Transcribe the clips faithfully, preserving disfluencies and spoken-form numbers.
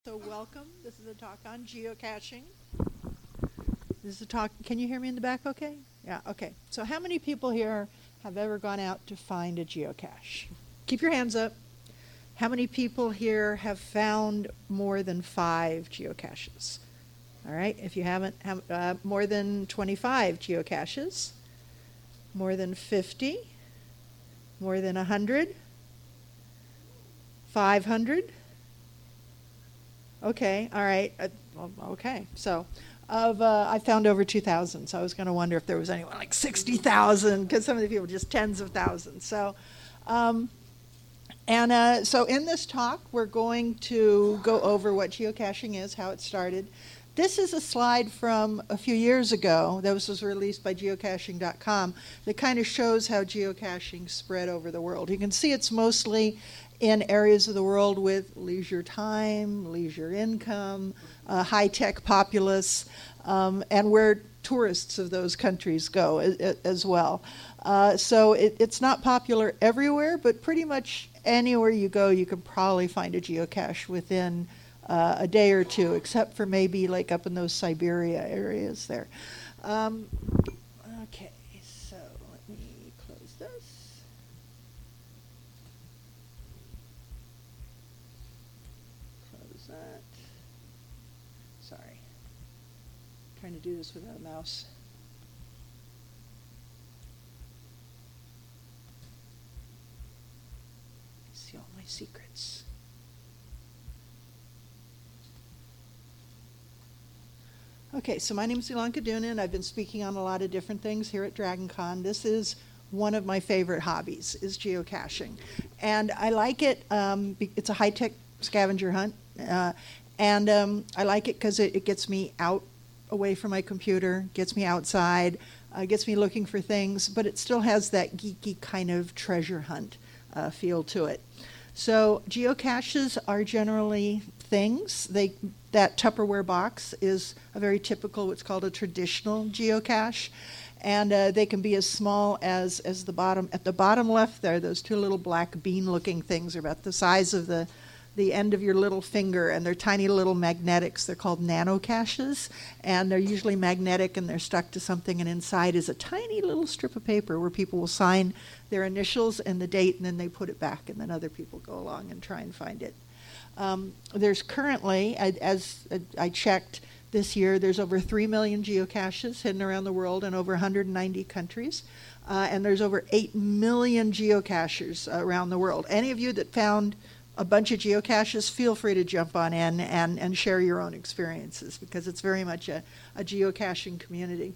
So welcome. This is a talk on geocaching. This is a talk. Can you hear me in the back okay? Yeah, okay. So how many people here have ever gone out to find a geocache? Keep your hands up. How many people here have found more than five geocaches? All right. If you haven't, have, uh, more than twenty-five geocaches, more than fifty, more than one hundred, five hundred. Okay, all right. Uh, well, okay, so of uh, I found over two thousand. So I was going to wonder if there was anyone like sixty thousand, because some of the people just tens of thousands. So, um, and uh, so in this talk, we're going to go over what geocaching is, how it started. This is a slide from a few years ago that was released by geocaching dot com that kind of shows how geocaching spread over the world. You can see it's mostly in areas of the world with leisure time, leisure income, uh, high-tech populace, um, and where tourists of those countries go as, as well. Uh, so it, it's not popular everywhere, but pretty much anywhere you go, you can probably find a geocache within uh, a day or two, except for maybe like up in those Siberia areas there. Um, okay, so let me close this. That. Sorry. Trying to do this without a mouse. See all my secrets. Okay, so my name is Ilanka Dunin. I've been speaking on a lot of different things here at DragonCon. This is one of my favorite hobbies, is geocaching. And I like it. Um, it's a high-tech scavenger hunt. Uh, and um, I like it because it, it gets me out away from my computer, gets me outside, uh, gets me looking for things, but it still has that geeky kind of treasure hunt uh, feel to it. So geocaches are generally things. They that Tupperware box is a very typical, what's called a traditional geocache. And uh, they can be as small as, as the bottom. At the bottom left there, those two little black bean-looking things are about the size of the the end of your little finger, and they're tiny little magnetics. They're called nano caches, and they're usually magnetic, and they're stuck to something, and inside is a tiny little strip of paper where people will sign their initials and the date, and then they put it back, and then other people go along and try and find it. Um, there's currently, as I checked this year, there's over three million geocaches hidden around the world in over one hundred ninety countries. Uh, and there's over eight million geocachers uh, around the world. Any of you that found a bunch of geocaches, feel free to jump on in and, and share your own experiences, because it's very much a, a geocaching community.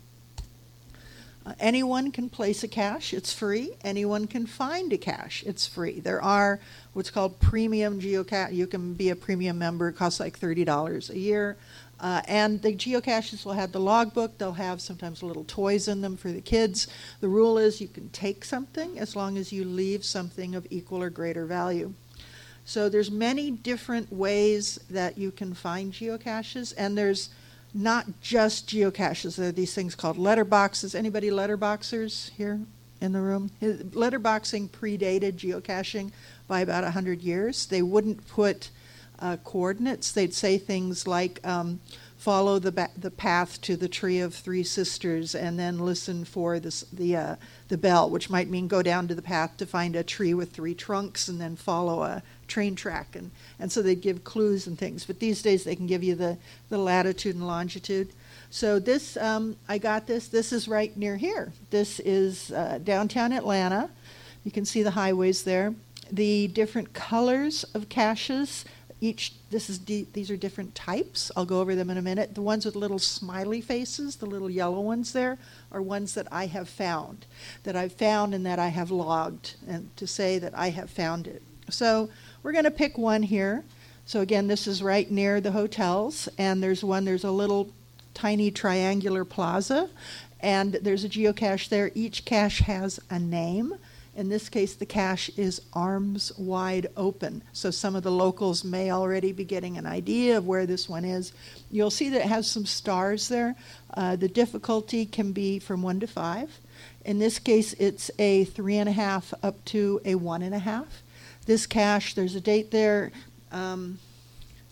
Uh, anyone can place a cache. It's free. Anyone can find a cache. It's free. There are what's called premium geocache. You can be a premium member. It costs like thirty dollars a year. Uh, and the geocaches will have the logbook. They'll have sometimes little toys in them for the kids. The rule is you can take something as long as you leave something of equal or greater value. So there's many different ways that you can find geocaches, and there's not just geocaches. There are these things called letterboxes. Anybody letterboxers here in the room? Letterboxing predated geocaching by about one hundred years. They wouldn't put uh, coordinates. They'd say things like, um, follow the ba- the path to the Tree of Three Sisters, and then listen for this, the uh, the bell, which might mean go down to the path to find a tree with three trunks, and then follow a train track. And, and so they'd give clues and things. But these days they can give you the, the latitude and longitude. So this, um, I got this. This is right near here. This is uh, downtown Atlanta. You can see the highways there. The different colors of caches. Each, this is de- these are different types. I'll go over them in a minute. The ones with little smiley faces, the little yellow ones there, are ones that I have found, that I've found and that I have logged, and to say that I have found it. So we're going to pick one here. So again, this is right near the hotels, and there's one, there's a little tiny triangular plaza, and there's a geocache there. Each cache has a name. In this case, the cache is Arms Wide Open. So some of the locals may already be getting an idea of where this one is. You'll see that it has some stars there. Uh, the difficulty can be from one to five. In this case, it's a three and a half up to a one and a half. This cache, there's a date there. Um,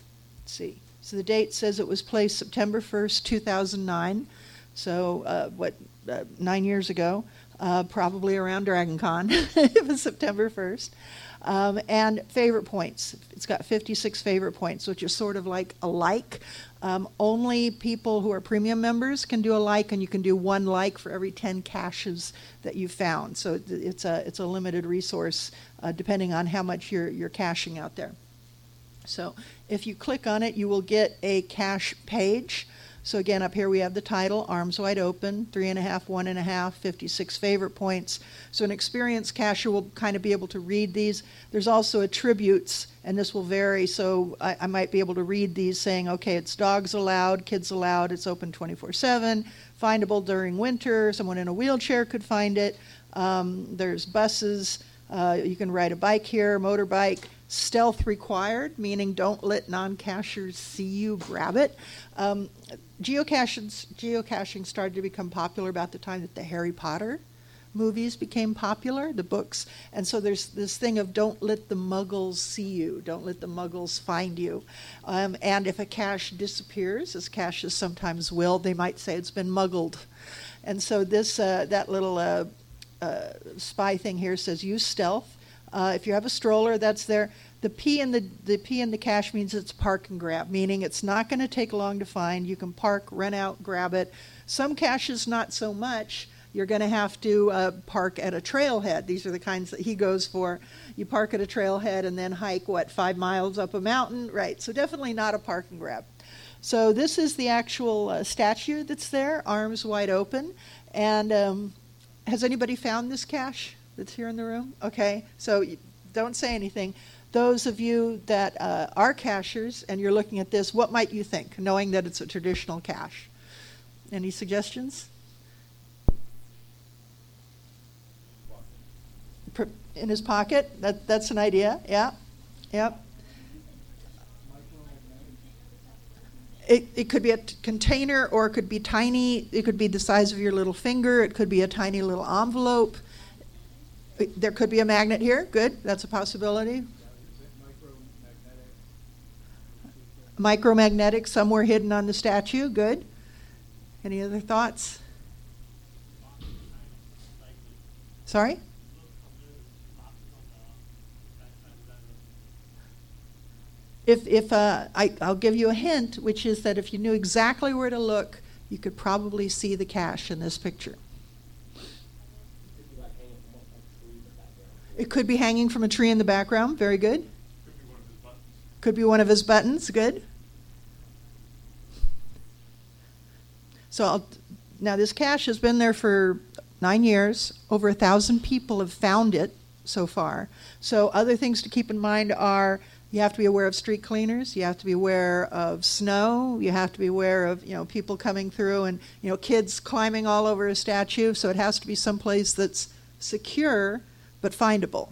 Let's see. So the date says it was placed September first, two thousand nine. So uh, what, uh, nine years ago, uh, probably around DragonCon. It was September first. Um, and favorite points. It's got fifty-six favorite points, which is sort of like a like. Um, only people who are premium members can do a like, and you can do one like for every ten caches that you found. So it, it's a it's a limited resource uh, depending on how much you're you're caching out there. So if you click on it, you will get a cache page. So again, up here we have the title, Arms Wide Open, three and a half, one and a half, fifty-six favorite points. So an experienced cacher will kind of be able to read these. There's also attributes, and this will vary. So I, I might be able to read these saying, okay, it's dogs allowed, kids allowed, it's open twenty-four seven, findable during winter, someone in a wheelchair could find it. Um, there's buses, uh, you can ride a bike here, motorbike. Stealth required, meaning don't let non-cachers see you grab it. Um, geocaching, geocaching started to become popular about the time that the Harry Potter movies became popular, the books. And so there's this thing of don't let the muggles see you, don't let the muggles find you. Um, and if a cache disappears, as caches sometimes will, they might say it's been muggled. And so this, uh, that little uh, uh, spy thing here says use stealth. Uh, if you have a stroller, that's there. The P in the the P in the cache means it's park and grab, meaning it's not going to take long to find. You can park, rent out, grab it. Some caches, not so much. You're going to have to uh, park at a trailhead. These are the kinds that he goes for. You park at a trailhead and then hike, what, five miles up a mountain? Right, so definitely not a park and grab. So this is the actual uh, statue that's there, arms wide open. And um, has anybody found this cache that's here in the room? Okay, so don't say anything. Those of you that uh, are cachers and you're looking at this, what might you think, knowing that it's a traditional cache? Any suggestions? In his pocket? That, that's an idea, yeah. Yep. It, it could be a t- container, or it could be tiny. It could be the size of your little finger. It could be a tiny little envelope. It, there could be a magnet here. Good, that's a possibility. Micromagnetic somewhere hidden on the statue. Good. Any other thoughts? Sorry? If, if uh, I, I'll give you a hint, which is that if you knew exactly where to look, you could probably see the cache in this picture. It could be hanging from a tree in the background. Very good. Could be one of his buttons. Good. So I'll, now this cache has been there for nine years. Over a thousand people have found it so far. So other things to keep in mind are you have to be aware of street cleaners. You have to be aware of snow. You have to be aware of, you know, people coming through and, you know, kids climbing all over a statue. So it has to be someplace that's secure but findable.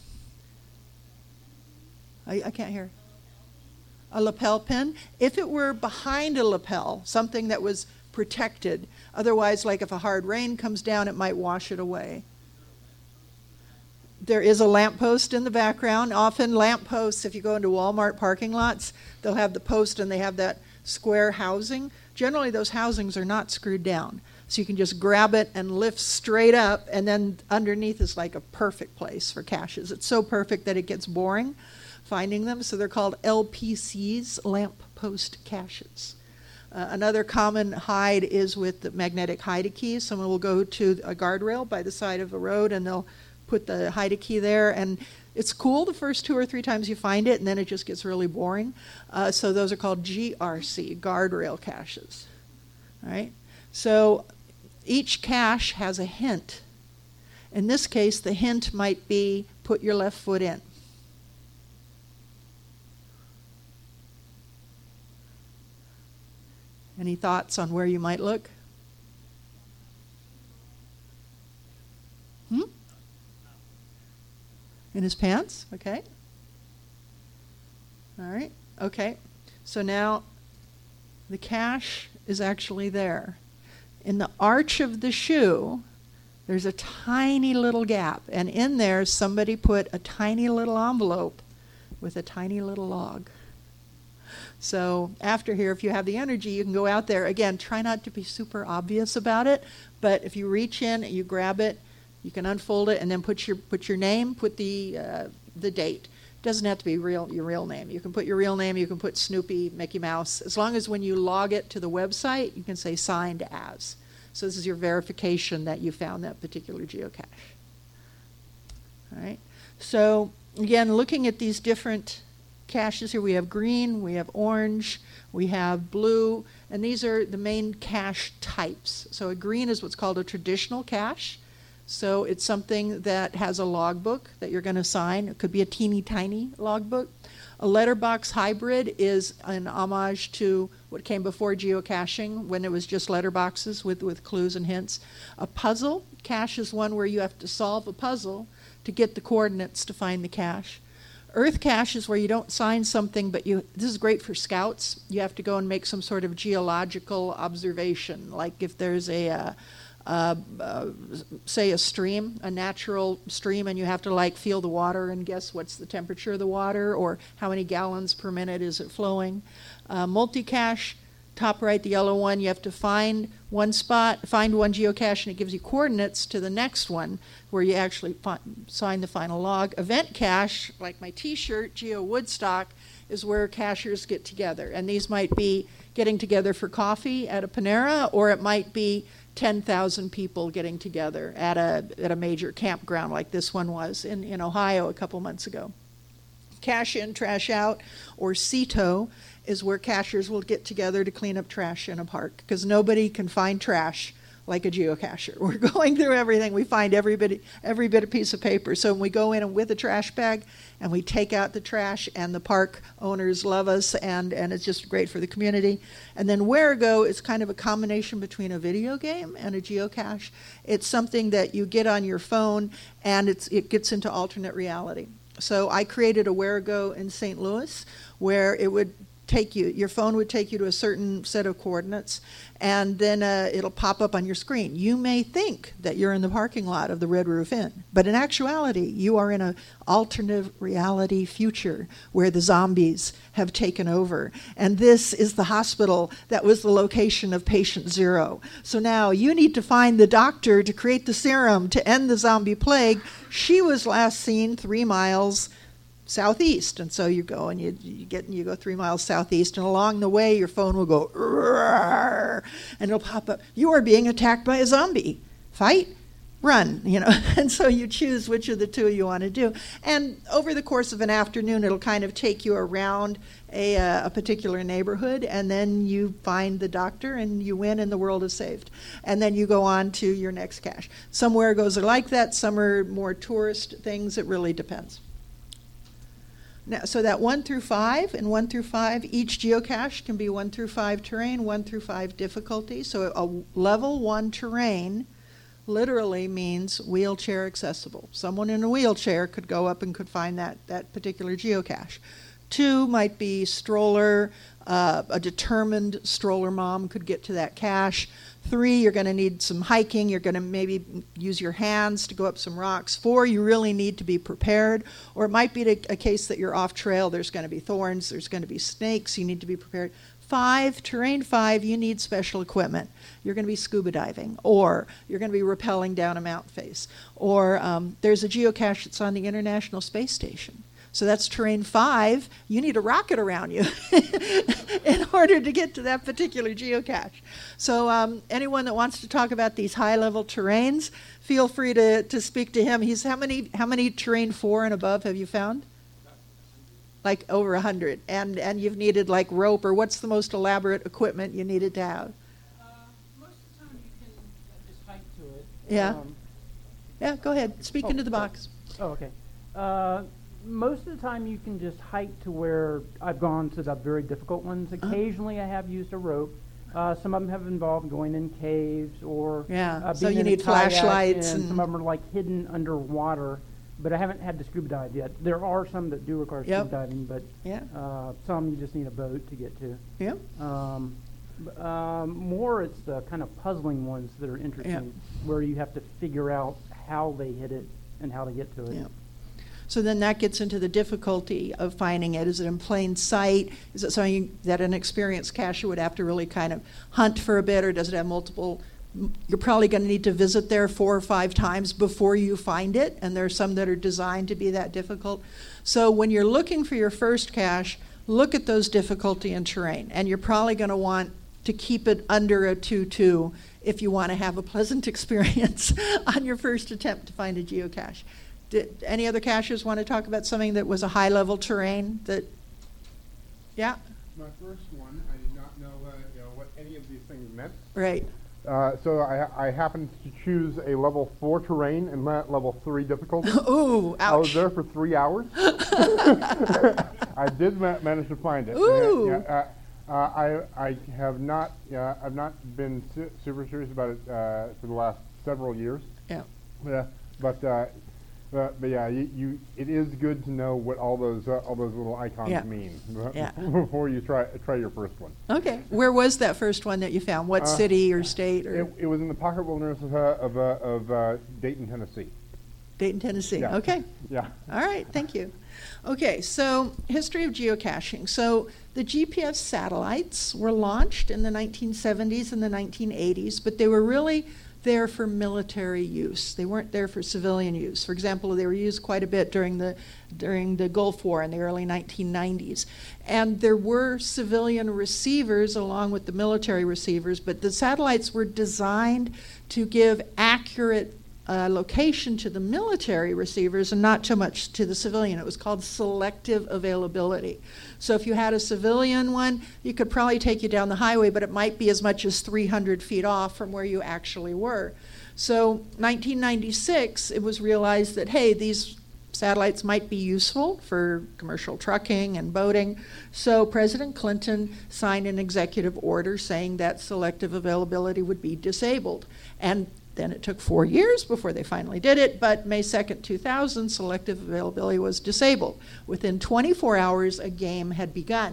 I, I can't hear. A lapel pin. If it were behind a lapel, something that was protected. Otherwise, like if a hard rain comes down, it might wash it away. There is a lamppost in the background. Often lampposts, if you go into Walmart parking lots, they'll have the post and they have that square housing. Generally, those housings are not screwed down. So you can just grab it and lift straight up, and then underneath is like a perfect place for caches. It's so perfect that it gets boring finding them, so they're called L P Cs, lamp post caches. Uh, another common hide is with the magnetic hide keys. Someone will go to a guardrail by the side of a road and they'll put the hide key there, and it's cool the first two or three times you find it, and then it just gets really boring. Uh, so those are called G R C, guardrail caches. All right? So each cache has a hint. In this case, the hint might be put your left foot in. Any thoughts on where you might look? Hmm? In his pants? Okay. All right. Okay. So now the cache is actually there. In the arch of the shoe, there's a tiny little gap. And in there, somebody put a tiny little envelope with a tiny little log. So after here, if you have the energy, you can go out there. Again, try not to be super obvious about it, but if you reach in, you grab it, you can unfold it, and then put your put your name, put the uh, the date. Doesn't have to be real your real name. You can put your real name, you can put Snoopy, Mickey Mouse, as long as when you log it to the website, you can say signed as. So this is your verification that you found that particular geocache. All right. So again, looking at these different caches here, we have green, we have orange, we have blue, and these are the main cache types. So a green is what's called a traditional cache. So it's something that has a logbook that you're going to sign. It could be a teeny tiny logbook. A letterbox hybrid is an homage to what came before geocaching, when it was just letterboxes with, with clues and hints. A puzzle cache is one where you have to solve a puzzle to get the coordinates to find the cache. Earth cache is where you don't sign something, but you. This is great for scouts. You have to go and make some sort of geological observation, like if there's a, uh, uh, uh, say a stream, a natural stream, and you have to like feel the water and guess what's the temperature of the water or how many gallons per minute is it flowing. Uh, multi-cache, top right, the yellow one, you have to find one spot, find one geocache, and it gives you coordinates to the next one where you actually fi- sign the final log. Event cache, like my t-shirt, Geo Woodstock, is where cachers get together. And these might be getting together for coffee at a Panera, or it might be ten thousand people getting together at a at a major campground like this one was in, in Ohio a couple months ago. Cash in, trash out, or C E T O, is where cachers will get together to clean up trash in a park, because nobody can find trash like a geocacher. We're going through everything. We find every bit, every bit of piece of paper. So when we go in with a trash bag and we take out the trash, and the park owners love us, and, and it's just great for the community. And then Wherigo is kind of a combination between a video game and a geocache. It's something that you get on your phone, and it's, it gets into alternate reality. So I created a Wherigo in Saint Louis where it would take you, your phone would take you to a certain set of coordinates, and then uh, it'll pop up on your screen. You may think that you're in the parking lot of the Red Roof Inn, but in actuality, you are in an alternate reality future where the zombies have taken over. And this is the hospital that was the location of patient zero. So now you need to find the doctor to create the serum to end the zombie plague. She was last seen three miles southeast, and so you go and you, you get you go three miles southeast, and along the way your phone will go "Rrrr," and it'll pop up, you are being attacked by a zombie, fight, run, you know. And so you choose which of the two you want to do, and over the course of an afternoon it'll kind of take you around a, uh, a particular neighborhood, and then you find the doctor and you win and the world is saved, and then you go on to your next cache. Some Wherigos are like that, some are more tourist things. It really depends. Now, so that one through five, and one through five, each geocache can be one through five terrain, one through five difficulty. So a level one terrain literally means wheelchair accessible. Someone in a wheelchair could go up and could find that, that particular geocache. Two might be stroller, uh, a determined stroller mom could get to that cache. Three, you're going to need some hiking. You're going to maybe use your hands to go up some rocks. Four, you really need to be prepared. Or it might be a case that you're off trail. There's going to be thorns. There's going to be snakes. You need to be prepared. Five, terrain five, you need special equipment. You're going to be scuba diving, or you're going to be rappelling down a mountain face. Or um, there's a geocache that's on the International Space Station. So that's terrain five. You need a rocket around you in order to get to that particular geocache. So um, anyone that wants to talk about these high-level terrains, feel free to, to speak to him. He's how many how many terrain four and above have you found? Like over a hundred. And and you've needed like rope, or what's the most elaborate equipment you needed to have? Uh, most of the time you can uh, just hike to it. Yeah. Um, yeah. Go ahead. Speak oh, into the oh, box. Oh, okay. Uh, most of the time you can just hike to where I've gone to the very difficult ones. Occasionally uh-huh. I have used a rope. Uh, some of them have involved going in caves or yeah. uh, being so you in need a kayak, flashlights, and, and some of them are like hidden underwater. But I haven't had to scuba dive yet. There are some that do require yep. scuba diving, but yeah. uh, some you just need a boat to get to. Yeah. Um, b- um, more it's the kind of puzzling ones that are interesting, yep. where you have to figure out how they hit it and how to get to it. Yep. So then that gets into the difficulty of finding it. Is it in plain sight? Is it something that an experienced cacher would have to really kind of hunt for a bit, or does it have multiple? You're probably going to need to visit there four or five times before you find it, and there are some that are designed to be that difficult. So when you're looking for your first cache, look at those difficulty and terrain, and you're probably going to want to keep it under a two two if you want to have a pleasant experience on your first attempt to find a geocache. Did any other cachers want to talk about something that was a high-level terrain that, yeah? My first one, I did not know, uh, you know what any of these things meant. Right. Uh, so I, I happened to choose a level four terrain and not level three difficulty. Ooh, ouch. I was there for three hours. I did ma- manage to find it. Ooh. Yeah, uh, uh, I I have not uh, I've not been su- super serious about it uh, for the last several years. Yeah. Yeah, but. Uh, But, but yeah, you, you it is good to know what all those uh, all those little icons Yeah. mean Yeah. before you try try your first one. Okay. Where was that first one that you found? What Uh, city or state or It, it was in the pocket wilderness of uh, of, uh, of uh, Dayton, Tennessee. Dayton, Tennessee? Yeah. Okay. Yeah. All right, thank you. Okay, so history of geocaching. So the G P S satellites were launched in the nineteen seventies and the nineteen eighties, but they were really there for military use. They weren't there for civilian use. For example, they were used quite a bit during the during the Gulf War in the early nineteen nineties. And there were civilian receivers along with the military receivers, but the satellites were designed to give accurate Uh, location to the military receivers and not so much to the civilian. It was called selective availability. So if you had a civilian one, you could probably take you down the highway, but it might be as much as three hundred feet off from where you actually were. So nineteen ninety-six, it was realized that, hey, these satellites might be useful for commercial trucking and boating. So President Clinton signed an executive order saying that selective availability would be disabled. And then it took four years before they finally did it, but May second, two thousand, selective availability was disabled. Within twenty-four hours, a game had begun.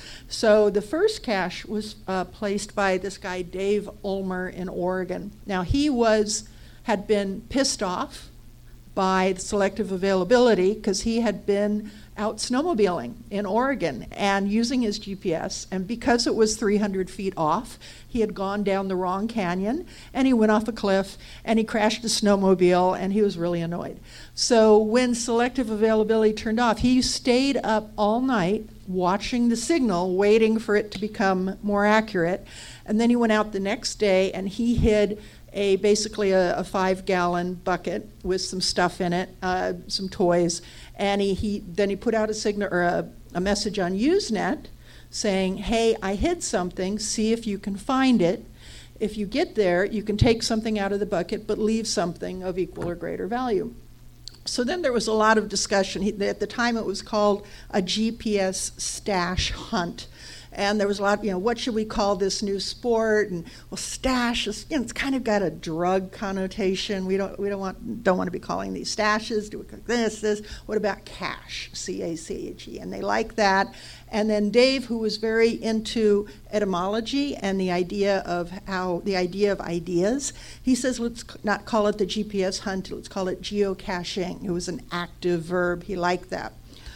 So the first cache was uh, placed by this guy, Dave Ulmer, in Oregon. Now, he was had been pissed off by the selective availability because he had been out snowmobiling in Oregon and using his G P S, and because it was three hundred feet off, he had gone down the wrong canyon, and he went off a cliff, and he crashed a snowmobile, and he was really annoyed. So when selective availability turned off, he stayed up all night watching the signal, waiting for it to become more accurate, and then he went out the next day, and he hid a basically a, a five-gallon bucket with some stuff in it, uh, some toys, and he, he then he put out a signal or a, a message on Usenet saying, "Hey, I hid something. See if you can find it. If you get there, you can take something out of the bucket, but leave something of equal or greater value." So then there was a lot of discussion. He, at the time, it was called a G P S stash hunt. And there was a lot, you know, what should we call this new sport? And well, stash is, you know, it's kind of got a drug connotation. We don't, we don't want, don't want to be calling these stashes. Do we call this, this? What about cache? C A C H E. And they like that. And then Dave, who was very into etymology and the idea of how the idea of ideas, he says, let's not call it the G P S hunt. Let's call it geocaching. It was an active verb. He liked that.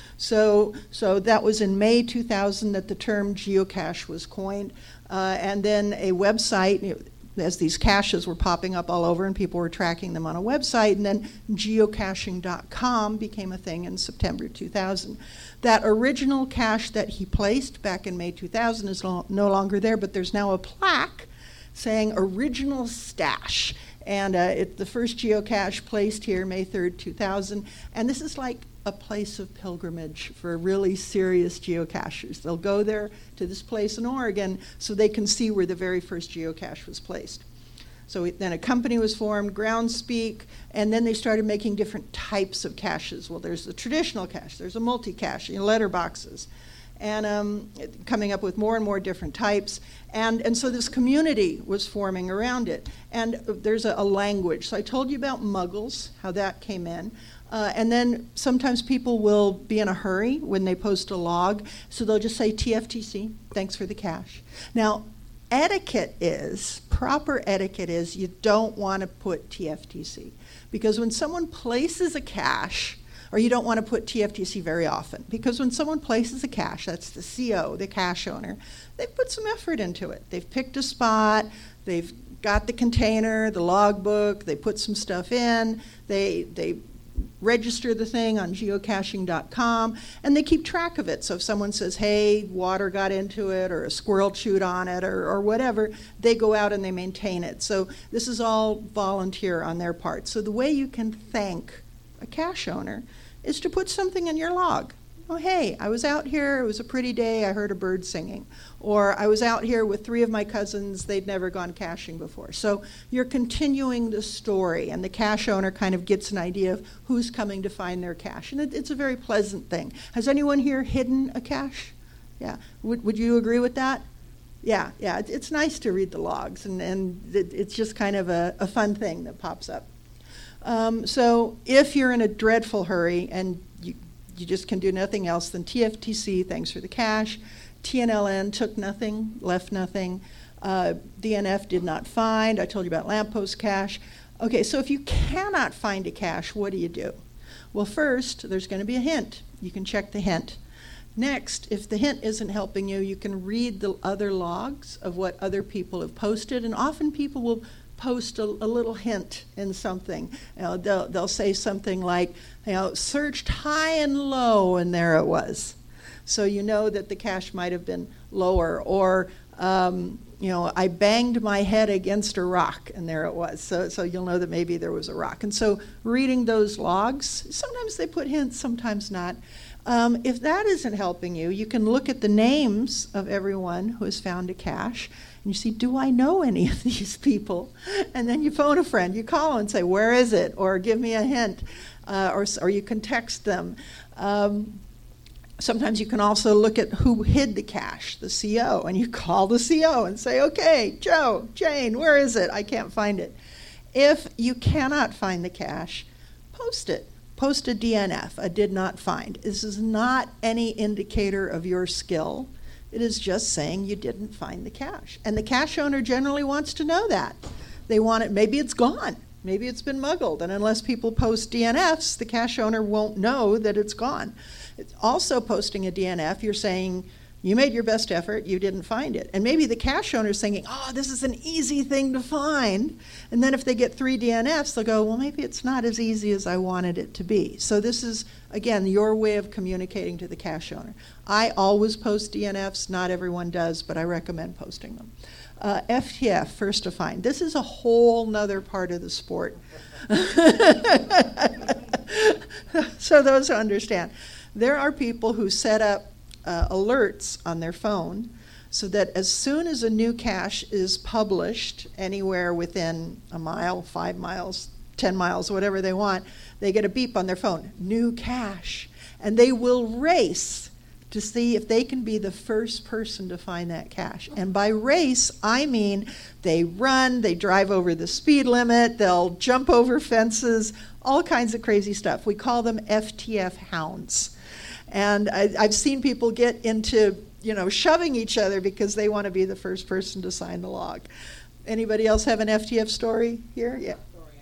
So, so that was in May two thousand that the term geocache was coined, uh, and then a website, you know, as these caches were popping up all over and people were tracking them on a website, and then geocaching dot com became a thing in September two thousand. That original cache that he placed back in May two thousand is no, no longer there, but there's now a plaque saying original stash. And uh, it's the first geocache placed here, May third, two thousand, and this is like a place of pilgrimage for really serious geocachers. They'll go there to this place in Oregon so they can see where the very first geocache was placed. So it, then a company was formed, Groundspeak, and then they started making different types of caches. Well, there's the traditional cache, there's a multi-cache, you know, letterboxes, and um, coming up with more and more different types. And, and so this community was forming around it. And there's a, a language. So I told you about Muggles, how that came in. Uh, and then sometimes people will be in a hurry when they post a log, so they'll just say T F T C, thanks for the cache. Now, etiquette is, proper etiquette is, you don't want to put T F T C, because when someone places a cache, or you don't want to put T F T C very often. Because when someone places a cache, that's the C O, the cache owner, they've put some effort into it. They've picked a spot, they've got the container, the logbook, they put some stuff in, they, they register the thing on geocaching dot com, and they keep track of it. So if someone says, hey, water got into it, or a squirrel chewed on it, or, or whatever, they go out and they maintain it. So this is all volunteer on their part. So the way you can thank a cache owner is to put something in your log. Oh, hey, I was out here, it was a pretty day, I heard a bird singing. Or I was out here with three of my cousins, they'd never gone caching before. So you're continuing the story, and the cache owner kind of gets an idea of who's coming to find their cache. And it, it's a very pleasant thing. Has anyone here hidden a cache? Yeah, would, would you agree with that? Yeah, yeah, it, it's nice to read the logs, and, and it, it's just kind of a, a fun thing that pops up. Um, so if you're in a dreadful hurry and you, you just can do nothing else, then T F T C, thanks for the cache. T N L N took nothing, left nothing. Uh, D N F did not find. I told you about lamppost cache. Okay, so if you cannot find a cache, what do you do? Well, first, there's going to be a hint. You can check the hint. Next, if the hint isn't helping you, you can read the other logs of what other people have posted, and often people will post a, a little hint in something. You know, they'll, they'll say something like, you know, searched high and low, and there it was. So you know that the cache might have been lower. Or, um, you know, I banged my head against a rock, and there it was. So, so you'll know that maybe there was a rock. And so reading those logs, sometimes they put hints, sometimes not. Um, if that isn't helping you, you can look at the names of everyone who has found a cache, and you see, do I know any of these people? And then you phone a friend, you call and say, where is it? Or give me a hint, uh, or, or you can text them. Um, sometimes you can also look at who hid the cache, the C O, and you call the C O and say, okay, Joe, Jane, where is it? I can't find it. If you cannot find the cache, post it. Post a D N F, a did not find. This is not any indicator of your skill. It is just saying you didn't find the cache. And the cache owner generally wants to know that. They want it, maybe it's gone. Maybe it's been muggled. And unless people post D N Fs, the cache owner won't know that it's gone. It's also posting a D N F, you're saying, you made your best effort, you didn't find it. And maybe the cache owner's thinking, oh, this is an easy thing to find. And then if they get three D N Fs, they'll go, well, maybe it's not as easy as I wanted it to be. So this is, again, your way of communicating to the cache owner. I always post D N Fs, not everyone does, but I recommend posting them. Uh, F T F, first to find. This is a whole nother part of the sport. So those who understand. There are people who set up Uh, alerts on their phone so that as soon as a new cache is published anywhere within a mile, five miles, ten miles, whatever they want, they get a beep on their phone, new cache. And they will race to see if they can be the first person to find that cache. And by race, I mean they run, they drive over the speed limit, they'll jump over fences, all kinds of crazy stuff. We call them F T F hounds. And I, I've seen people get into, you know, shoving each other because they want to be the first person to sign the log. Anybody else have an F T F story here? Yeah.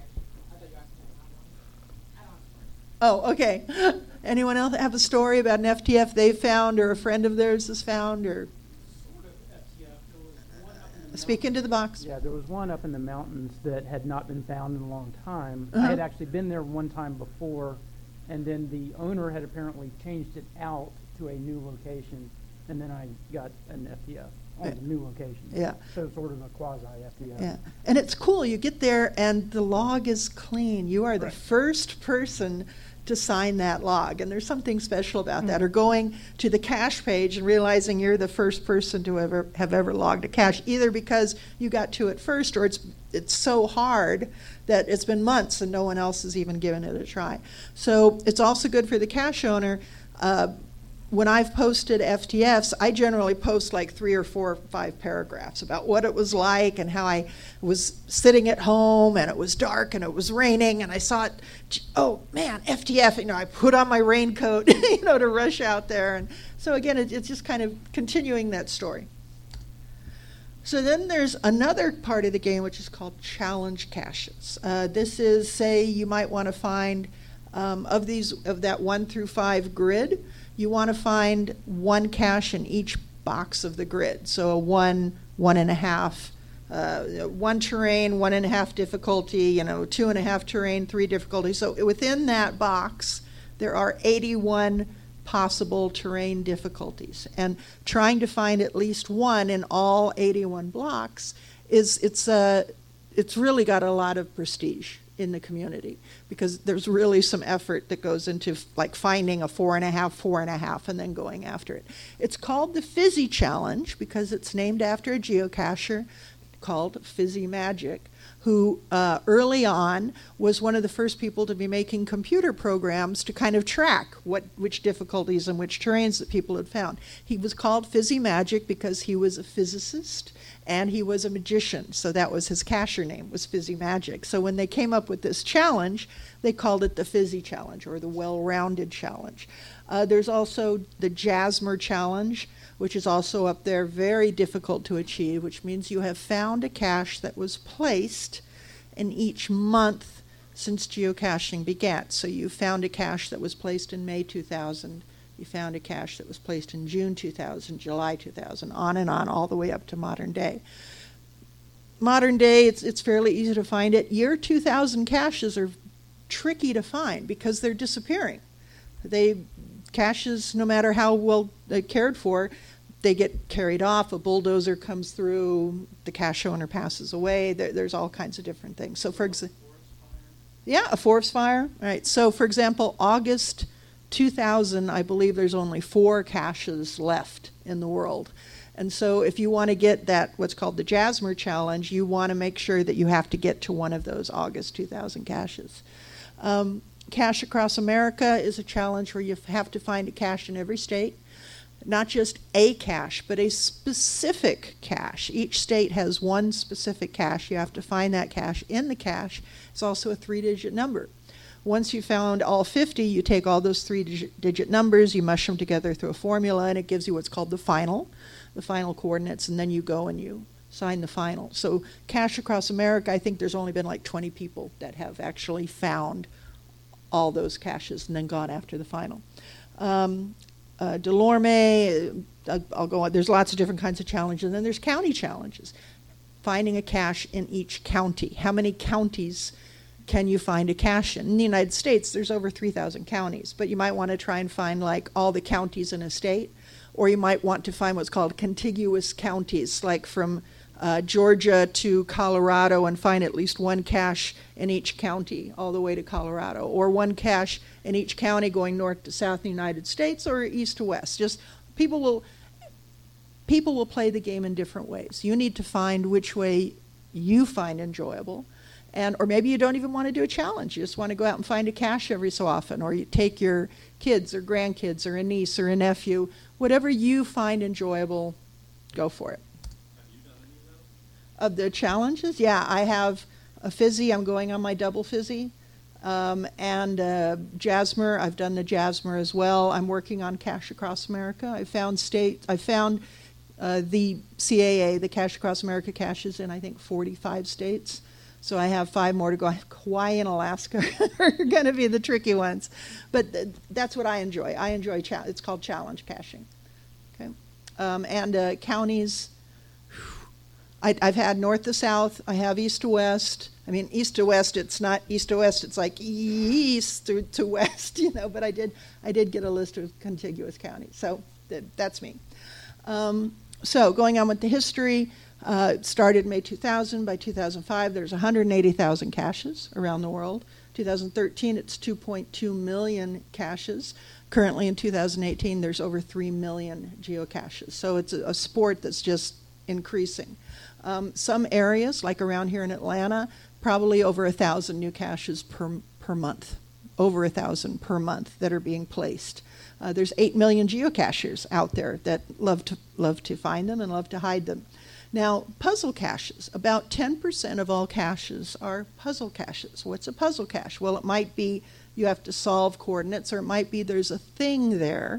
Oh, okay. Anyone else have a story about an F T F they found or a friend of theirs has found? Or speak into the box. Yeah, there was one up in the mountains that had not been found in a long time. Uh-huh. I had actually been there one time before, and then the owner had apparently changed it out to a new location, and then I got an F T F on the new location. Yeah. So sort of a quasi F T F. Yeah, and it's cool. You get there and the log is clean. You are the Right. first person to sign that log, and there's something special about that. Or going to the cache page and realizing you're the first person to ever have ever logged a cache, either because you got to it first, or it's it's so hard that it's been months and no one else has even given it a try. So it's also good for the cache owner. Uh, when I've posted F T Fs, I generally post like three or four or five paragraphs about what it was like and how I was sitting at home and it was dark and it was raining and I saw it, oh man, F T F, you know, I put on my raincoat, you know, to rush out there. And so again, it, it's just kind of continuing that story. So then there's another part of the game which is called challenge caches. Uh, this is, say, you might want to find Um, of these, of that one through five grid, you want to find one cache in each box of the grid. So a one, one and a half, uh, one terrain, one and a half difficulty, you know, two and a half terrain, three difficulty. So within that box, there are eighty-one possible terrain difficulties. And trying to find at least one in all eighty-one blocks is, it's, uh, it's really got a lot of prestige in the community, because there's really some effort that goes into like finding a four and a half, four and a half, and then going after it. It's called the Fizzy Challenge because it's named after a geocacher called Fizzy Magic, who uh, early on was one of the first people to be making computer programs to kind of track what which difficulties and which terrains that people had found. He was called Fizzy Magic because he was a physicist and he was a magician, so that was his cacher name, was Fizzy Magic. So when they came up with this challenge, they called it the Fizzy Challenge, or the Well-Rounded Challenge. Uh, there's also the Jasmer Challenge, which is also up there, very difficult to achieve, which means you have found a cache that was placed in each month since geocaching began. So you found a cache that was placed in May two thousand, you found a cache that was placed in June two thousand, July two thousand, on and on, all the way up to modern day. Modern day, it's, it's fairly easy to find it. Year two thousand caches are tricky to find because they're disappearing. They caches, no matter how well they're cared for, they get carried off, a bulldozer comes through, the cache owner passes away, there, there's all kinds of different things. So for example, yeah, a forest fire, right. So for example, August two thousand, I believe there's only four caches left in the world. And so if you want to get that, what's called the Jasmer Challenge, you want to make sure that you have to get to one of those August two thousand caches. Um, Cache Across America is a challenge where you have to find a cache in every state. Not just a cache, but a specific cache. Each state has one specific cache. You have to find that cache. In the cache, it's also a three-digit number. Once you've found all fifty, you take all those three-digit numbers, you mush them together through a formula, and it gives you what's called the final, the final coordinates, and then you go and you sign the final. So Cache Across America, I think there's only been like twenty people that have actually found all those caches and then gone after the final. Um, uh, Delorme, uh, I'll go on. There's lots of different kinds of challenges. And then there's county challenges. Finding a cache in each county. How many counties can you find a cache in? In the United States, there's over three thousand counties, but you might want to try and find like all the counties in a state, or you might want to find what's called contiguous counties, like from uh, Georgia to Colorado, and find at least one cache in each county all the way to Colorado, or one cache in each county going north to south in the United States or east to west. Just people will people will play the game in different ways. You need to find which way you find enjoyable. And, or maybe you don't even want to do a challenge. You just want to go out and find a cache every so often, or you take your kids or grandkids or a niece or a nephew. Whatever you find enjoyable, go for it. Have you done any of those? Of the challenges, yeah, I have a Fizzy. I'm going on my double Fizzy. Um, and uh, Jasmer, I've done the Jasmer as well. I'm working on Cache Across America. I found state, I found uh, the C A A, the Cache Across America caches in, I think, forty-five states. So I have five more to go. Hawaii and Alaska are going to be the tricky ones. But th- that's what I enjoy. I enjoy, cha- it's called challenge caching. Okay, um, and uh, counties, I, I've had north to south. I have east to west. I mean, east to west, it's not east to west. It's like east to, to west, you know. But I did I did get a list of contiguous counties. So th- that's me. Um, so going on with the history, Uh, it started May two thousand. By two thousand five, there's one hundred eighty thousand caches around the world. two thousand thirteen, it's two point two million caches. Currently in two thousand eighteen, there's over three million geocaches. So it's a, a sport that's just increasing. Um, some areas, like around here in Atlanta, probably over a thousand new caches per, per month. Over a thousand per month that are being placed. Uh, there's eight million geocachers out there that love to love to find them and love to hide them. Now, puzzle caches, about ten percent of all caches are puzzle caches. What's a puzzle cache? Well, it might be you have to solve coordinates, or it might be there's a thing there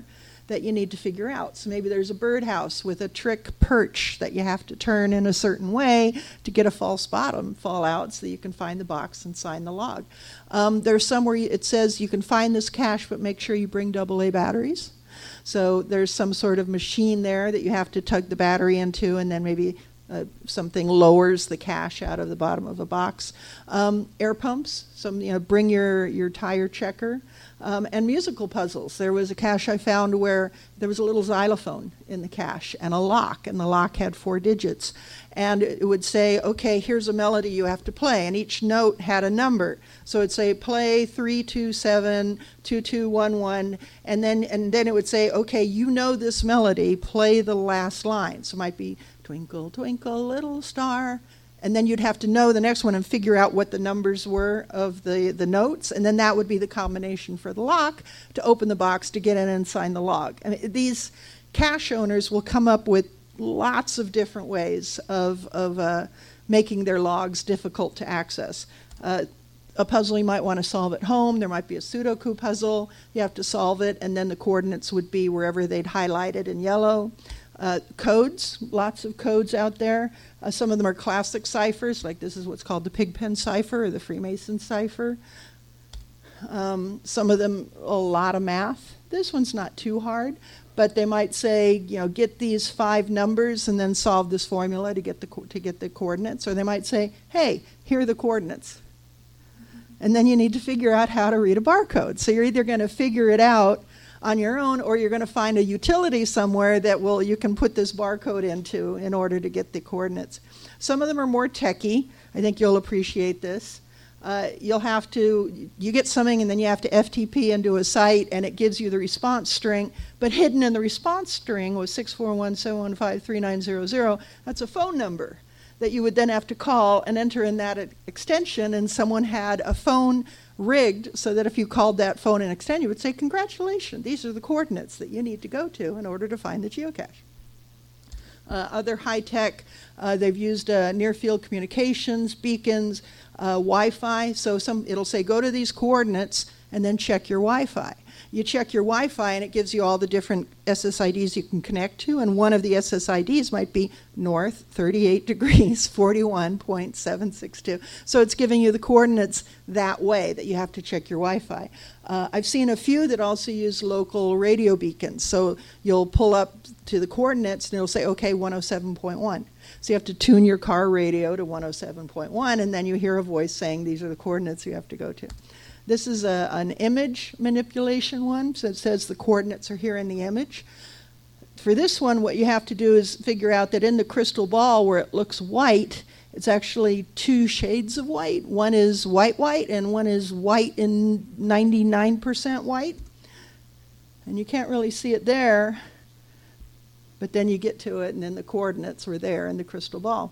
that you need to figure out. So maybe there's a birdhouse with a trick perch that you have to turn in a certain way to get a false bottom fall out so that you can find the box and sign the log. Um, there's some where it says you can find this cache, but make sure you bring double A batteries. So there's some sort of machine there that you have to tug the battery into, and then maybe uh, something lowers the cache out of the bottom of a box. Um, air pumps, some, you know, bring your, your tire checker. Um, and musical puzzles. There was a cache I found where there was a little xylophone in the cache and a lock, and the lock had four digits. And it would say, okay, here's a melody you have to play, and each note had a number. So it'd say, play three two seven two two one one, and then and then it would say, okay, you know this melody, play the last line. So it might be, twinkle, twinkle, little star. And then you'd have to know the next one and figure out what the numbers were of the, the notes, and then that would be the combination for the lock to open the box to get in and sign the log. I mean, these cache owners will come up with lots of different ways of, of uh, making their logs difficult to access. Uh, a puzzle you might want to solve at home, there might be a Sudoku puzzle, you have to solve it, and then the coordinates would be wherever they'd highlighted in yellow. Uh, codes, lots of codes out there. Uh, some of them are classic ciphers, like this is what's called the Pigpen cipher or the Freemason cipher. Um, some of them, a lot of math. This one's not too hard, but they might say, you know, get these five numbers and then solve this formula to get the co- to get the coordinates. Or they might say, hey, here are the coordinates. And then you need to figure out how to read a barcode. So you're either going to figure it out on your own, or you're going to find a utility somewhere that will you can put this barcode into in order to get the coordinates. Some of them are more techy. I think you'll appreciate this. Uh, you'll have to, you get something and then you have to F T P into a site and it gives you the response string, but hidden in the response string was six four one seven one five three nine zero zero. That's a phone number that you would then have to call and enter in that extension, and someone had a phone rigged so that if you called that phone and extend, you would say, congratulations, these are the coordinates that you need to go to in order to find the geocache. Uh, other high-tech, uh, they've used uh, near-field communications, beacons, uh, Wi-Fi. So some, it'll say, go to these coordinates and then check your Wi-Fi. You check your Wi-Fi and it gives you all the different S S I Ds you can connect to, and one of the S S I Ds might be north thirty-eight degrees, forty-one point seven six two. So it's giving you the coordinates that way that you have to check your Wi-Fi. Uh, I've seen a few that also use local radio beacons. So you'll pull up to the coordinates and it'll say, okay, one oh seven point one. So you have to tune your car radio to one oh seven point one, and then you hear a voice saying these are the coordinates you have to go to. This is a, an image manipulation one, so it says the coordinates are here in the image. For this one, what you have to do is figure out that in the crystal ball where it looks white, it's actually two shades of white. One is white white, and one is white and ninety-nine percent white. And you can't really see it there, but then you get to it, and then the coordinates were there in the crystal ball.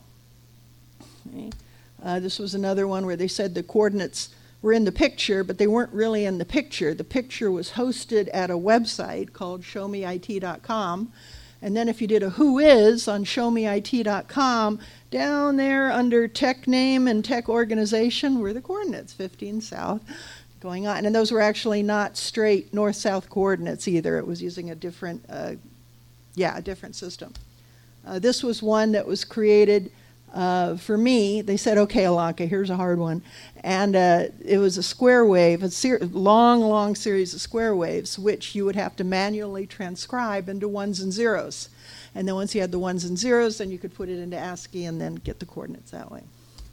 Okay. Uh, this was another one where they said the coordinates were in the picture, but they weren't really in the picture. The picture was hosted at a website called show me I T dot com. And then if you did a who is on show me I T dot com, down there under tech name and tech organization were the coordinates, fifteen south, going on. And those were actually not straight north-south coordinates either. It was using a different, uh, yeah, a different system. Uh, this was one that was created Uh, for me. They said, okay, Alanka, here's a hard one. And uh, it was a square wave, a ser- long, long series of square waves, which you would have to manually transcribe into ones and zeros. And then once you had the ones and zeros, then you could put it into ASCII and then get the coordinates that way.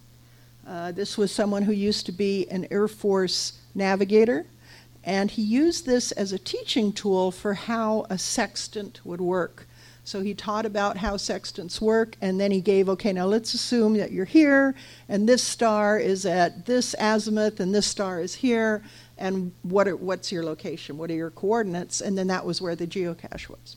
Uh, this was someone who used to be an Air Force navigator, and he used this as a teaching tool for how a sextant would work. So he taught about how sextants work, and then he gave, okay, now let's assume that you're here, and this star is at this azimuth, and this star is here, and what are, what's your location? What are your coordinates? And then that was where the geocache was.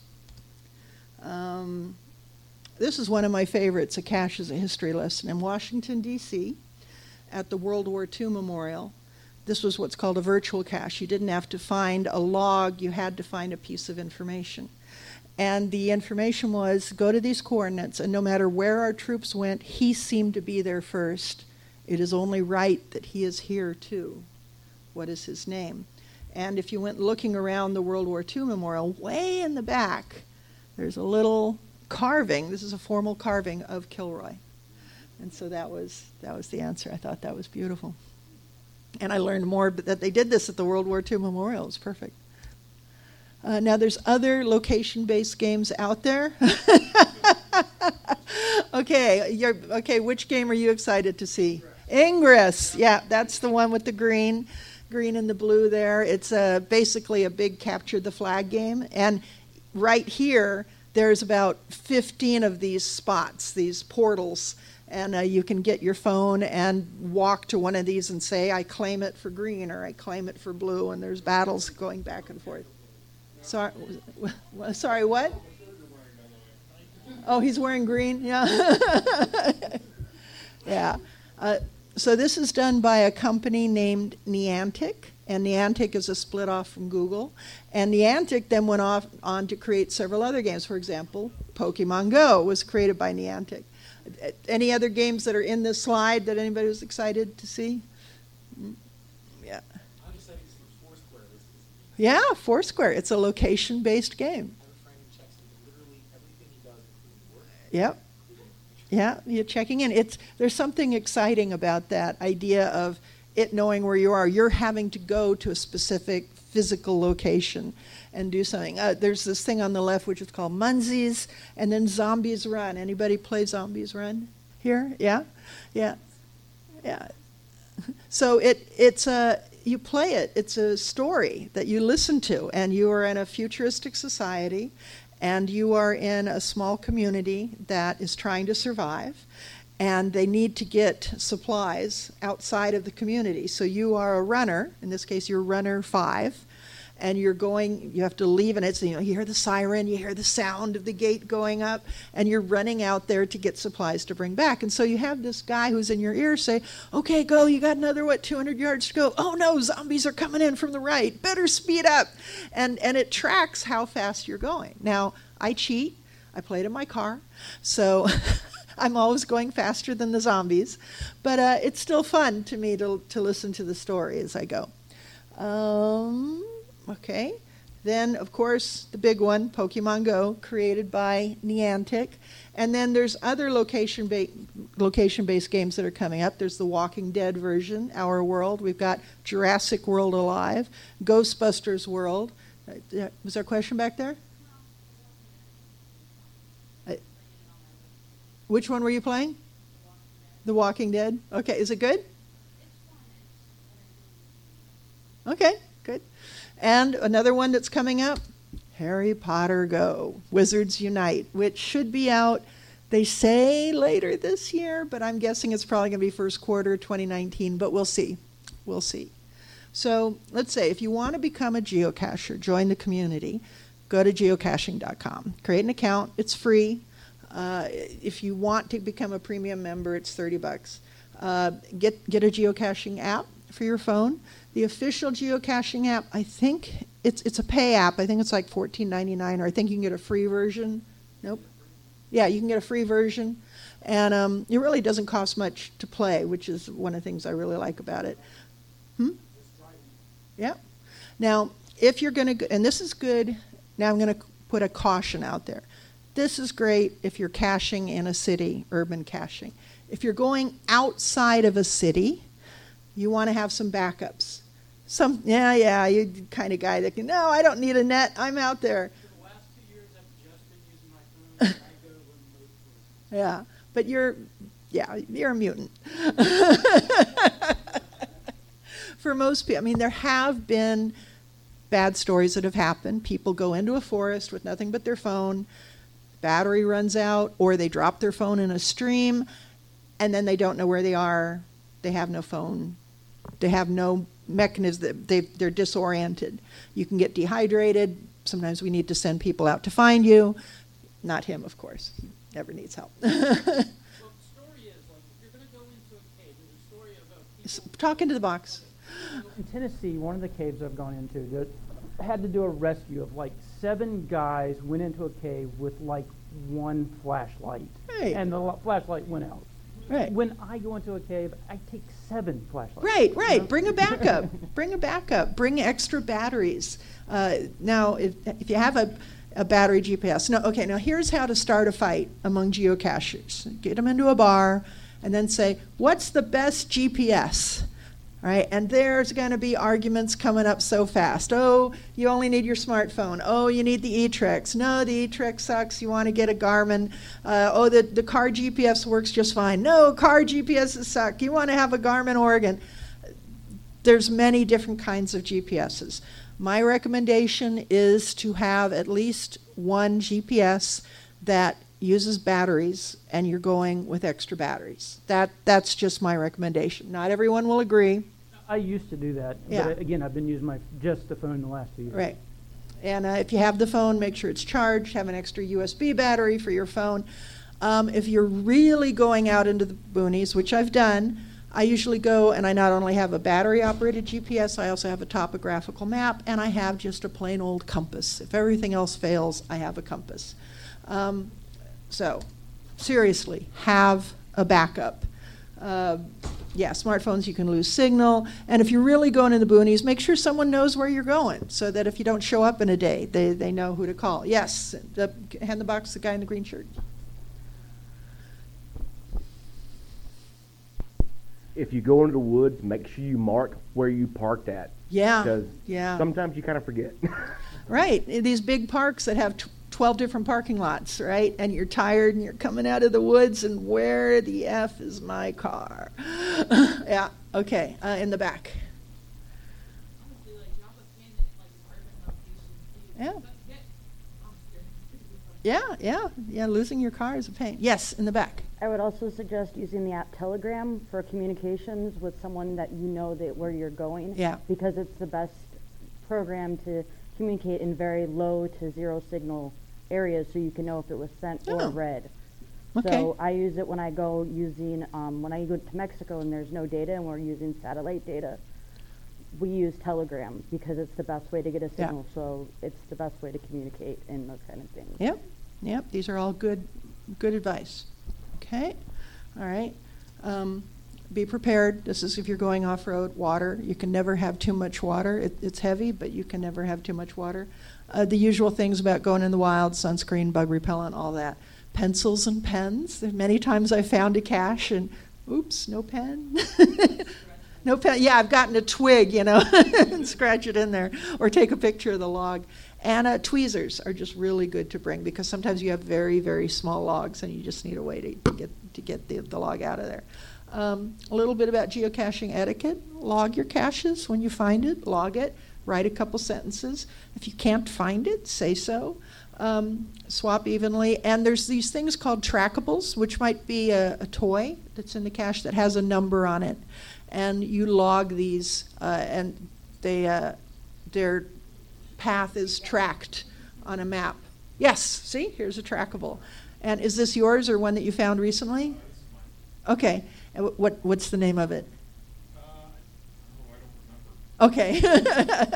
Um, this is one of my favorites. A cache is a history lesson. In Washington, D C, at the World War Two Memorial, this was what's called a virtual cache. You didn't have to find a log. You had to find a piece of information. And the information was, go to these coordinates, and no matter where our troops went, he seemed to be there first. It is only right that he is here too. What is his name? And if you went looking around the World War Two memorial, way in the back, there's a little carving. This is a formal carving of Kilroy. And so that was that was the answer. I thought that was beautiful. And I learned more but that they did this at the World War Two memorial. It's perfect. Uh, now there's other location-based games out there. okay, you're, okay. Which game are you excited to see? Ingress. Yeah, that's the one with the green, green and the blue there. It's uh, basically a big capture the flag game. And right here, there's about fifteen of these spots, these portals. And uh, you can get your phone and walk to one of these and say, I claim it for green or I claim it for blue. And there's battles going back and forth. Sorry, sorry, what? Oh, he's wearing green? Yeah. yeah. Uh, so this is done by a company named Niantic. And Niantic is a split off from Google. And Niantic then went off on to create several other games. For example, Pokemon Go was created by Niantic. Any other games that are in this slide that anybody was excited to see? Yeah. I'm excited to see Foursquare. This is- Yeah, Foursquare. It's a location-based game. I have a friend who checks into literally everything he does, including work. Yep. Yeah, you're checking in. It's there's something exciting about that idea of it knowing where you are. You're having to go to a specific physical location and do something. Uh, there's this thing on the left which is called Munsies, and then Zombies Run. Anybody play Zombies Run here? Yeah, yeah, yeah. So it it's a you play it. It's a story that you listen to, and you are in a futuristic society, and you are in a small community that is trying to survive, and they need to get supplies outside of the community. So you are a runner. In this case, you're runner five. And you're going, you have to leave, and it's, you know, you hear the siren, you hear the sound of the gate going up, and you're running out there to get supplies to bring back. And so you have this guy who's in your ear say, okay, go, you got another, what, two hundred yards to go. Oh no, zombies are coming in from the right. Better speed up. And, and it tracks how fast you're going. Now, I cheat. I play it in my car. So I'm always going faster than the zombies. But uh, it's still fun to me to, to listen to the story as I go. Um... Okay, then of course the big one, Pokemon Go, created by Niantic, and then there's other location ba- location-based games that are coming up. There's the Walking Dead version, Our World. We've got Jurassic World Alive, Ghostbusters World. Uh, was there a question back there? Uh, which one were you playing? The Walking Dead. Okay, is it good? Okay, good. And another one that's coming up, Harry Potter Go, Wizards Unite, which should be out, they say later this year, but I'm guessing it's probably going to be first quarter twenty nineteen, but we'll see. We'll see. So let's say if you want to become a geocacher, join the community, go to geocaching dot com. Create an account. It's free. Uh, if you want to become a premium member, it's thirty bucks. Uh, get, get a geocaching app for your phone. The official geocaching app, I think it's it's a pay app. I think it's like fourteen ninety-nine, or I think you can get a free version. Nope. Yeah, you can get a free version. And um, it really doesn't cost much to play, which is one of the things I really like about it. Hmm? Yeah. Now, if you're going to, and this is good, now I'm going to put a caution out there. This is great if you're caching in a city, urban caching. If you're going outside of a city, you want to have some backups. Some, yeah, yeah, you're the kind of guy that can, no, I don't need a net, I'm out there. For the last two years, I've just been using my phone. I go to remote places. Yeah, but you're, yeah, you're a mutant. For most people, I mean, there have been bad stories that have happened. People go into a forest with nothing but their phone, battery runs out, or they drop their phone in a stream, and then they don't know where they are. They have no phone. They have no mechanism. They, they're disoriented. You can get dehydrated. Sometimes we need to send people out to find you. Not him, of course. He never needs help. Well, the story is, like, if you're going to go into a cave, there's a story about people... Talk into the box. In Tennessee, one of the caves I've gone into, that had to do a rescue of like seven guys went into a cave with like one flashlight. Hey. And the l- flashlight went out. Right. When I go into a cave, I take seven flashlights. Right, you right. know? Bring a backup. Bring a backup. Bring extra batteries. Uh, now, if, if you have a, a battery G P S, no, okay, now here's how to start a fight among geocachers. Get them into a bar and then say, what's the best G P S? Right, and there's going to be arguments coming up so fast. Oh, you only need your smartphone. Oh, you need the E-Trex. No, the E-Trex sucks. You want to get a Garmin. Uh, oh, the, the car G P S works just fine. No, car G P Ss suck. You want to have a Garmin Oregon. There's many different kinds of G P Ss. My recommendation is to have at least one G P S that uses batteries, and you're going with extra batteries. That that's just my recommendation. Not everyone will agree. I used to do that. Yeah. But again, I've been using my just the phone the last few years. Right. And uh, if you have the phone, make sure it's charged. Have an extra U S B battery for your phone. Um, if you're really going out into the boonies, which I've done, I usually go and I not only have a battery-operated G P S, I also have a topographical map, and I have just a plain old compass. If everything else fails, I have a compass. Um, so, seriously, have a backup. Uh, yeah, smartphones, you can lose signal. And if you're really going in the boonies, make sure someone knows where you're going so that if you don't show up in a day, they, they know who to call. Yes, the, hand the box to the guy in the green shirt. If you go into the woods, make sure you mark where you parked at. Yeah, Because yeah. sometimes you kind of forget. Right, these big parks that have tw- twelve different parking lots, right? And you're tired and you're coming out of the woods and where the F is my car? Yeah, okay, uh, in the back. Honestly, like, drop a pin in, like, urban locations, too. Yeah. But get- I'm scared. Yeah, yeah, yeah, losing your car is a pain. Yes, in the back. I would also suggest using the app Telegram for communications with someone that you know that where you're going. Yeah. Because it's the best program to communicate in very low to zero signal areas so you can know if it was sent Oh. or read. Okay. So I use it when I go using, um, when I go to Mexico and there's no data and we're using satellite data, we use Telegram because it's the best way to get a Yeah. signal. So it's the best way to communicate and those kind of things. Yep, yep, these are all good, good advice. Okay, all right. Um, be prepared. This is if you're going off-road. Water, you can never have too much water. It, it's heavy, but you can never have too much water. Uh, the usual things about going in the wild, sunscreen, bug repellent, all that. Pencils and pens. There many times I found a cache and, oops, no pen. No pen. Yeah, I've gotten a twig, you know, and scratch it in there, or take a picture of the log. And uh, tweezers are just really good to bring because sometimes you have very, very small logs and you just need a way to, to get to get the, the log out of there. Um, a little bit about geocaching etiquette. Log your caches when you find it. Log it. Write a couple sentences. If you can't find it, say so. Um, swap evenly. And there's these things called trackables, which might be a, a toy that's in the cache that has a number on it. And you log these, uh, and they, uh, their path is tracked on a map. Yes, see, here's a trackable. And is this yours or one that you found recently? Okay, and wh- what what's the name of it? Uh, oh, I don't remember. Okay.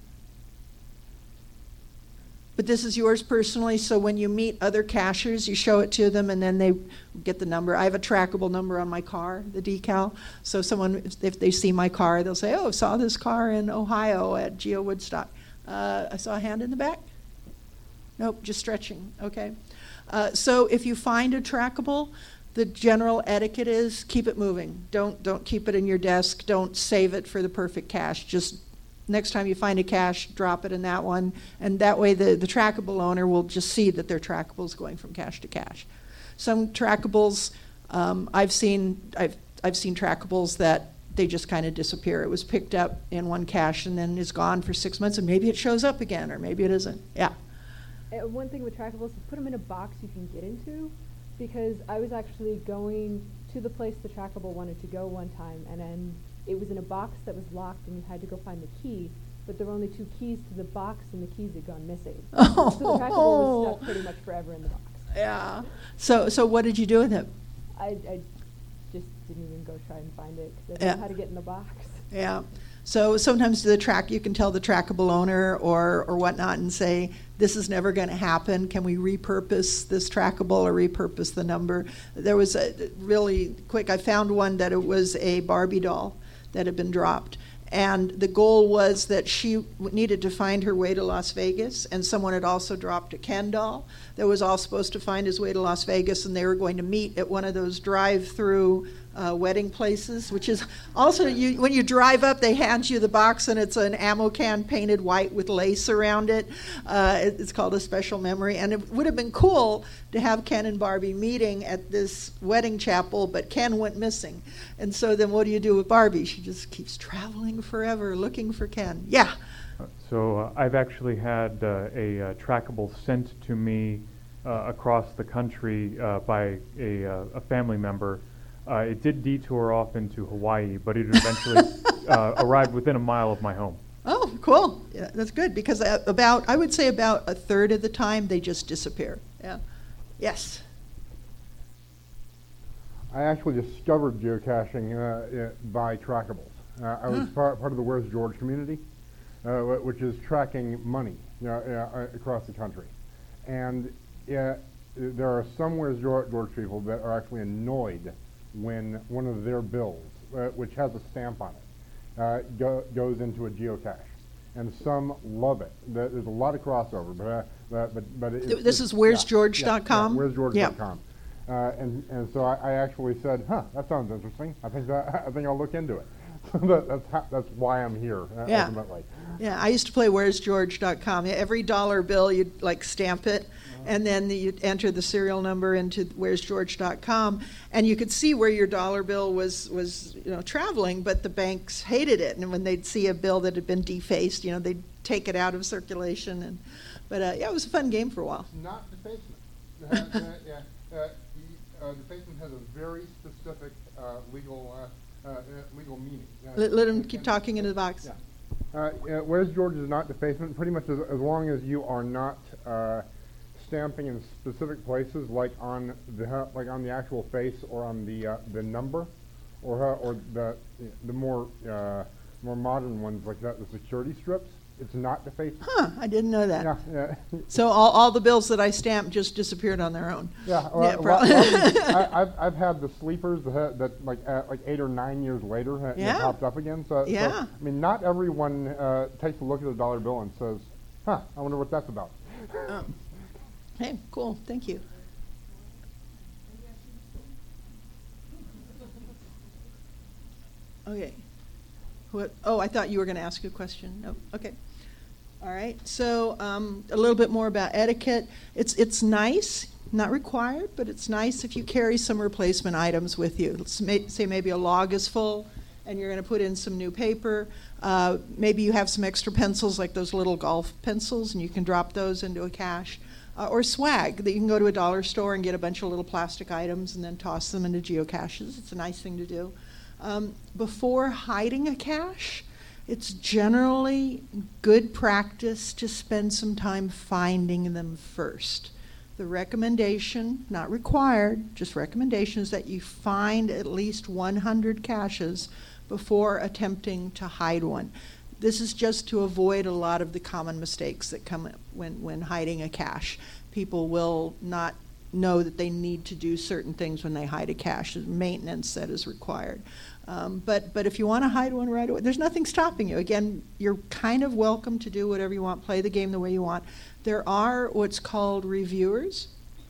But this is yours personally, so when you meet other cachers, you show it to them, and then they get the number. I have a trackable number on my car, the decal. So someone, if- if they see my car, they'll say, oh, saw this car in Ohio at Geo Woodstock. Uh, I saw a hand in the back. Nope, just stretching, okay. Uh, so if you find a trackable, the general etiquette is keep it moving. Don't, don't keep it in your desk. Don't save it for the perfect cache. Just next time you find a cache, drop it in that one, and that way the, the trackable owner will just see that their trackable is going from cache to cache. Some trackables, um, I've seen, I've, I've seen trackables that they just kind of disappear. It was picked up in one cache and then is gone for six months, and maybe it shows up again, or maybe it isn't. Yeah. Uh, one thing with trackables is put them in a box you can get into, because I was actually going to the place the trackable wanted to go one time, and then it was in a box that was locked and you had to go find the key, but there were only two keys to the box and the keys had gone missing. Oh. So the trackable was stuck pretty much forever in the box. Yeah. So, so what did you do with it? I, I just didn't even go try and find it because I didn't Yeah. know how to get in the box. Yeah. So sometimes the track, you can tell the trackable owner or, or whatnot and say, this is never going to happen. Can we repurpose this trackable or repurpose the number? There was a really quick, I found one that it was a Barbie doll that had been dropped. And the goal was that she w- needed to find her way to Las Vegas, and someone had also dropped a Ken doll that was all supposed to find his way to Las Vegas, and they were going to meet at one of those drive-through uh, wedding places, which is also, you, when you drive up, they hand you the box, and it's an ammo can painted white with lace around it. Uh, it- it's called a special memory, and it would have been cool to have Ken and Barbie meeting at this wedding chapel, but Ken went missing. And so then what do you do with Barbie? She just keeps traveling forever looking for Ken. Yeah. So uh, I've actually had uh, a uh, trackable sent to me uh, across the country uh, by a, uh, a family member. Uh, it did detour off into Hawaii, but it eventually uh, arrived within a mile of my home. Oh, cool. Yeah, that's good, because uh, about, I would say about a third of the time, they just disappear. Yeah. Yes. I actually discovered geocaching uh, uh, by Trackables. Uh, I was Huh. part, part of the Where's George community, uh, wh- which is tracking money uh, uh, across the country. And uh, there are some Where's George, George people that are actually annoyed when one of their bills, uh, which has a stamp on it, uh, go, goes into a geocache. And some love it. There- There's a lot of crossover, but uh, but but, but it, Th- this is where's george dot com? Yeah, where's george dot com. Yeah. Uh, and and so I, I actually said, huh, that sounds interesting. I think that I think I'll look into it. So that, that's how, that's why I'm here uh, Yeah. ultimately. Yeah, I used to play where's george dot com. Every dollar bill, you'd like stamp it, and then you'd enter the serial number into where's george dot com, and you could see where your dollar bill was, was you know, traveling, but the banks hated it. And when they'd see a bill that had been defaced, you know, they'd take it out of circulation. And But uh, yeah, it was a fun game for a while. Not defacement. Uh, uh, yeah, uh, y- uh, defacement has a very specific uh, legal uh, uh, uh, legal meaning. Uh, Let, let him and- keep and- talking into the box. Yeah. Uh, yeah, where's George is not defacement, pretty much as, as long as you are not uh, stamping in specific places, like on the like on the actual face or on the uh, the number, or uh, or the the more uh, more modern ones like that, the security strips. It's not defacement. Huh, I didn't know that. Yeah, yeah. So all, all the bills that I stamped just disappeared on their own. Yeah, well, Yeah, well, prob- well, I, I've I've had the sleepers that, that like uh, like eight or nine years later ha- Yeah. it popped up again. So, so, Yeah. I mean, not everyone uh, takes a look at a dollar bill and says, "Huh, I wonder what that's about." Oh. Hey, cool, thank you. Okay. What, oh, I thought you were going to ask a question. No, okay. All right, so um, a little bit more about etiquette. It's, it's nice, not required, but it's nice if you carry some replacement items with you. Let's ma- say maybe a log is full and you're going to put in some new paper. Uh, maybe you have some extra pencils, like those little golf pencils, and you can drop those into a cache. Uh, or swag, that you can go to a dollar store and get a bunch of little plastic items and then toss them into geocaches. It's a nice thing to do. Um, before hiding a cache, it's generally good practice to spend some time finding them first. The recommendation, not required, just recommendation, is that you find at least one hundred caches before attempting to hide one. This is just to avoid a lot of the common mistakes that come up when, when hiding a cache. People will not know that they need to do certain things when they hide a cache. There's maintenance that is required. Um, but, but if you want to hide one right away, there's nothing stopping you. Again, you're kind of welcome to do whatever you want, play the game the way you want. There are what's called reviewers.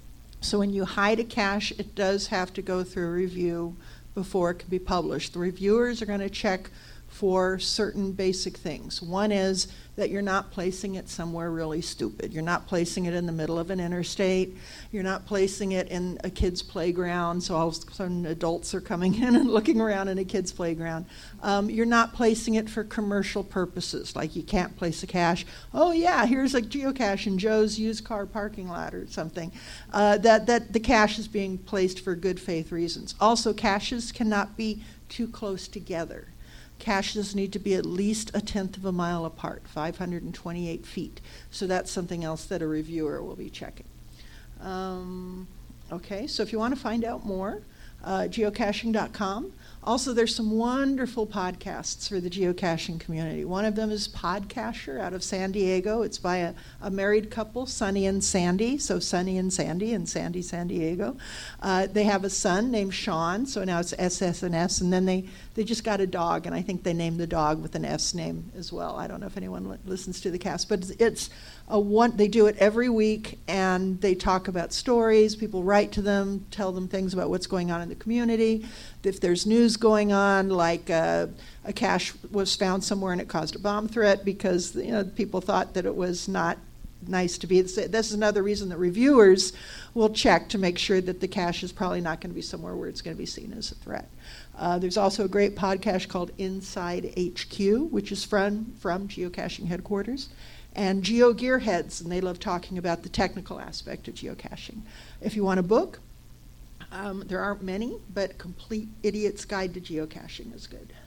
So when you hide a cache, it does have to go through a review before it can be published. The reviewers are going to check for certain basic things. One is that you're not placing it somewhere really stupid. You're not placing it in the middle of an interstate. You're not placing it in a kid's playground, so all of a sudden adults are coming in and looking around in a kid's playground. Um, you're not placing it for commercial purposes, like you can't place a cache. Oh yeah, here's a geocache in Joe's used car parking lot or something. Uh, that, that the cache is being placed for good faith reasons. Also, caches cannot be too close together. Caches need to be at least a tenth of a mile apart, five hundred twenty-eight feet. So that's something else that a reviewer will be checking. Um, okay, so if you want to find out more, uh, geocaching dot com. Also, there's some wonderful podcasts for the geocaching community. One of them is Podcacher out of San Diego. It's by a, a married couple, Sunny and Sandy, so Sunny and Sandy and Sandy, San Diego. Uh, they have a son named Sean, so now it's S S and S, and then they, they just got a dog, and I think they named the dog with an S name as well. I don't know if anyone li- listens to the cast, but it's, it's a one, they do it every week, and they talk about stories. People write to them, tell them things about what's going on in the community. If there's news going on, like uh, a cache was found somewhere and it caused a bomb threat because you know people thought that it was not nice to be. This is another reason that reviewers will check to make sure that the cache is probably not going to be somewhere where it's going to be seen as a threat. Uh, there's also a great podcast called Inside H Q, which is from, from geocaching headquarters, and Geo Gearheads, and they love talking about the technical aspect of geocaching. If you want a book, Um, there aren't many, but Complete Idiot's Guide to Geocaching is good.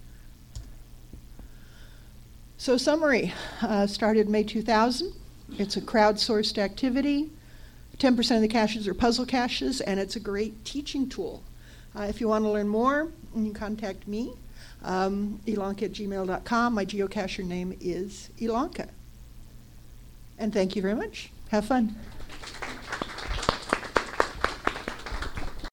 So summary, uh, started May two thousand. It's a crowdsourced activity. ten percent of the caches are puzzle caches, and it's a great teaching tool. Uh, if you want to learn more, you can contact me, um, Ilanka at gmail dot com. My geocacher name is Ilanka. And thank you very much. Have fun.